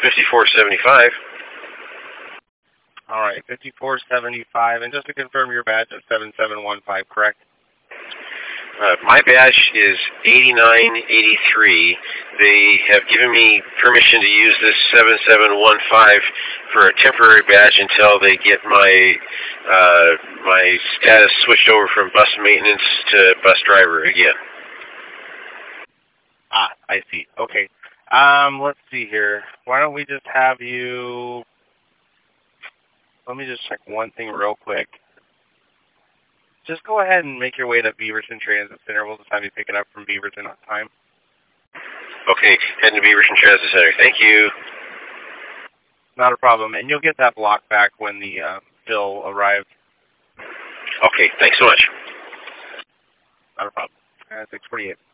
5475. All right, 5475. And just to confirm your badge is 7715, correct? My badge is 8983. They have given me permission to use this 7715 for a temporary badge until they get my my status switched over from bus maintenance to bus driver again. Ah, I see. Okay. Let's see here. Why don't we just have you... Let me just check one thing real quick. Just go ahead and make your way to Beaverton Transit Center. We'll just have you pick it up from Beaverton on time. Okay, heading to Beaverton Transit Center. Thank you. Not a problem. And you'll get that block back when the bill arrives. Okay, thanks so much. Not a problem. 648.